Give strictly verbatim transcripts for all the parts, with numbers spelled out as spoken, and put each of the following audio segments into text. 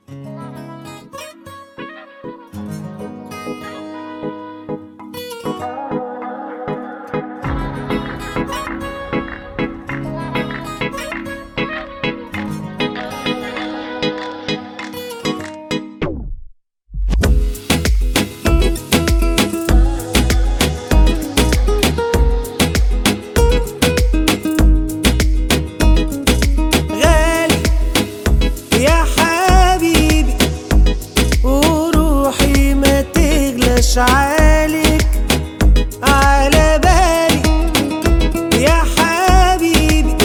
عليك على بالي يا حبيبي،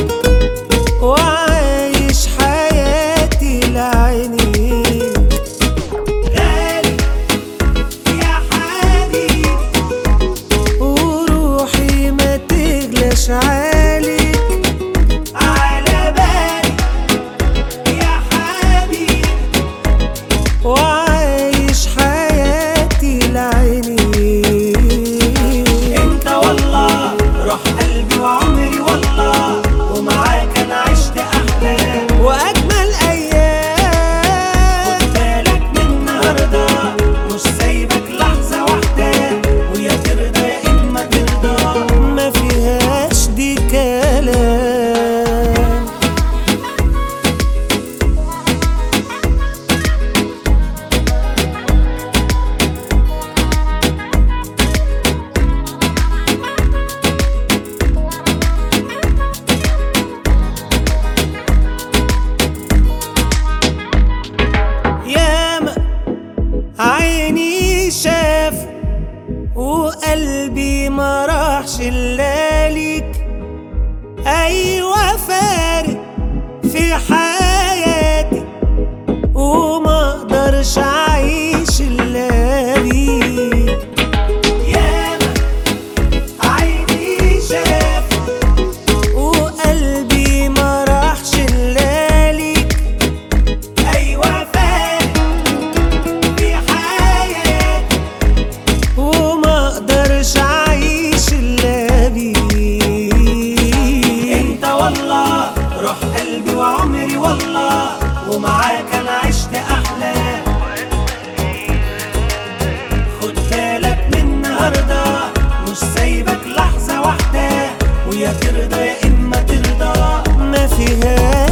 وعايش حياتي لعينيك. غالي يا حبيبي وروحي ما تغلاش عليك على بالي يا حبيبي، وعايش حياتي لعينيك. انت والله روح قلبي وعمري والله، ومعاك انا عشت احلام واجمل ايام. خد بالك من النهارده مش سايبك لحظه واحده، ويا ترضى يا اما ترضى، ما فيهاش دي كلام. عيني شاف وقلبي ما راحش الا ليك. ايوه فارق في حياتي وما اقدرش اعيش الا بيك. ياما عيني شاف وقلبي ما راحش الا ليك. ايوه فارق في حياتي وما اقدرش اعيش الا بيك. انت والله روح قلبي وعمري والله، ومعاك انا عشت احلام. خد بالك من النهارده مش سايبك لحظه واحده، ويا ترضى يا اما ترضى، ما فيهاش